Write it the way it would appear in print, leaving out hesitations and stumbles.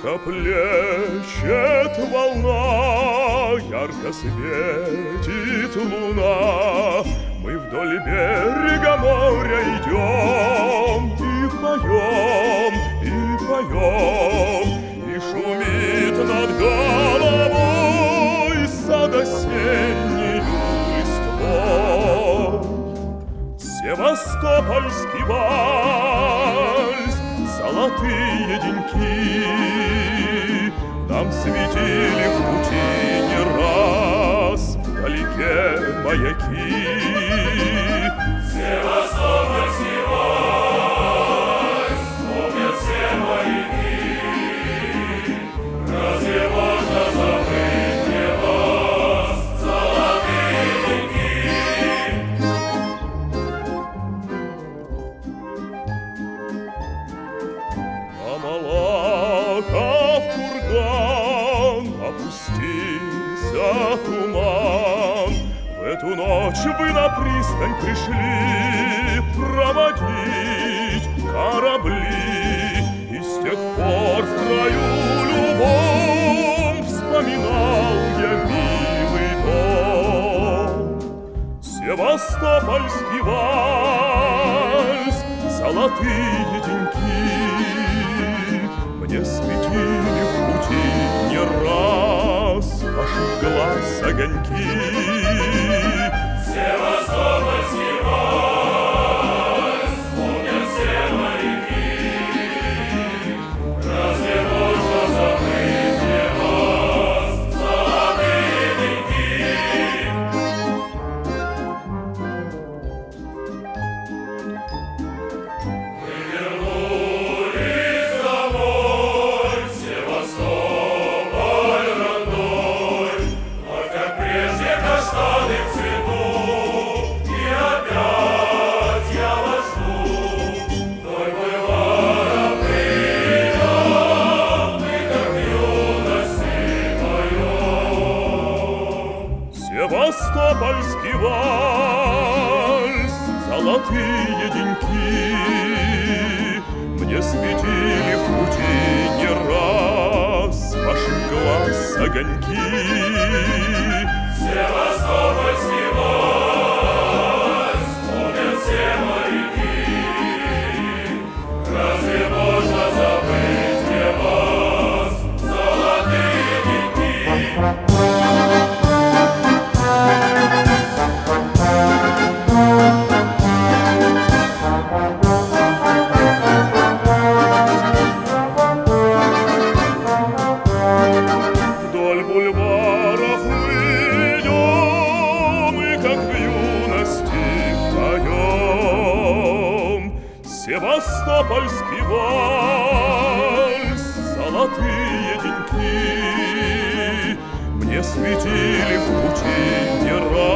Тихо плещет волна, ярко светит луна. Мы вдоль берега моря идем и поем, и шумит над головой сад осенней листвой. Севастопольский вальс, золотые деньки нам светили в пути не раз, вдалеке маяки. Севастопольский вальс, помнят все моряки. Разве можно забыть мне вас, золотые деньги? А Малахов курган опустился туман. В эту ночь вы на пристань пришли проводить корабли. И с тех пор в краю любом вспоминал я милый дом. Севастопольский вальс, золотые деньки мне светили в пути не раз ваших глаз огоньки. Севастопольский вальс, помнят все моряки. Разве можно забыть мне вас, золотые деньги? Мы вернулись домой, в Севастополь родной, вновь как прежде каштаны в цвету. И опять я вас жду, вдоль бульвара придем, мы как в юности поем. Севастопольский вальс, золотые деньки мне светили в пути не раз ваших глаз огоньки. Севастопольский вальс, помнят все моряки. Разве можно забыть мне вас, золотые деньги? Вдоль бульваров мы идем и как в юности поем. Севастопольский вальс, золотые деньки мне светили в пути не раз